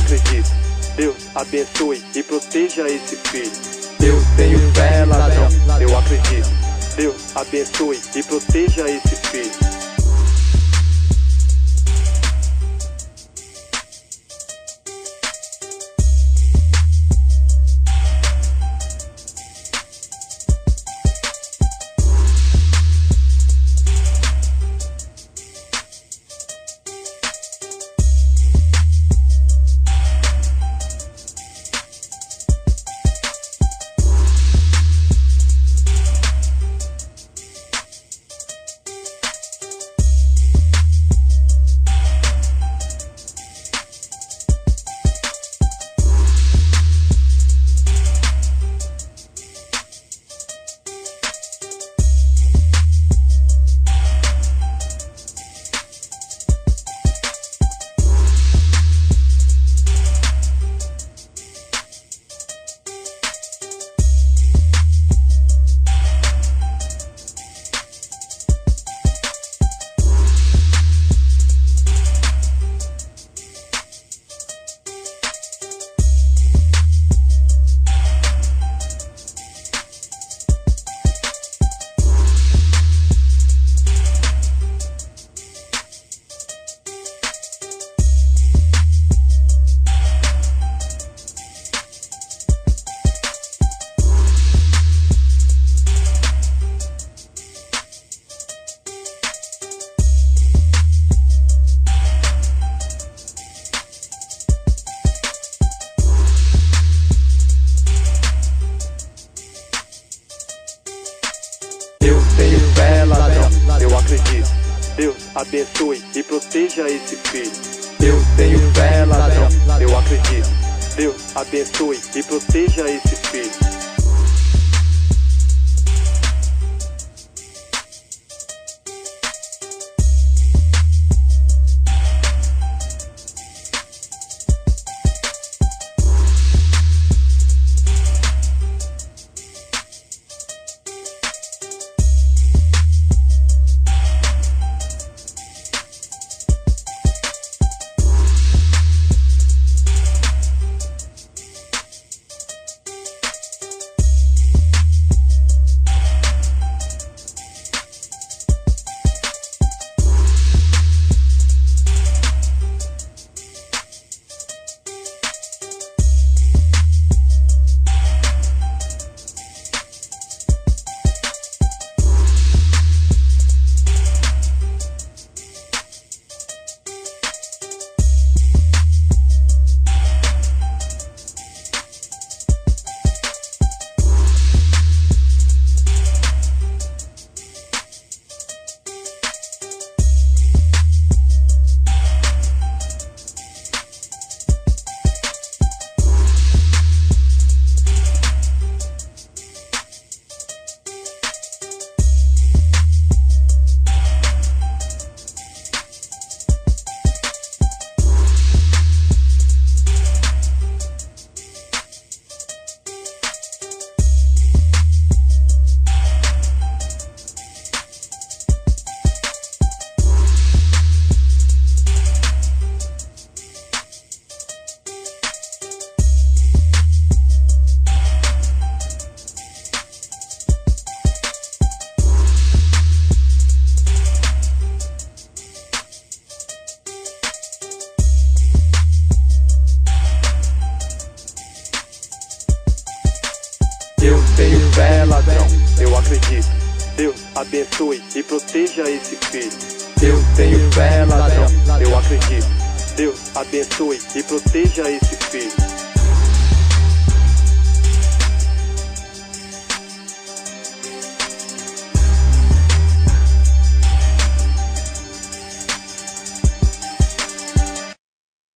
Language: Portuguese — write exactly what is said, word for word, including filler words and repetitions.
acredito. Deus abençoe e proteja esse filho. Eu tenho fé, ladrão, eu acredito. Deus abençoe e proteja esse filho. Eu acredito. Deus abençoe e proteja esse filho. Eu tenho fé, ladrão, eu acredito. Deus abençoe e proteja esse filho. Eu tenho fé, ladrão, eu acredito. Deus abençoe e proteja esse filho. Eu tenho fé, ladrão, eu acredito. Deus abençoe e proteja esse filho.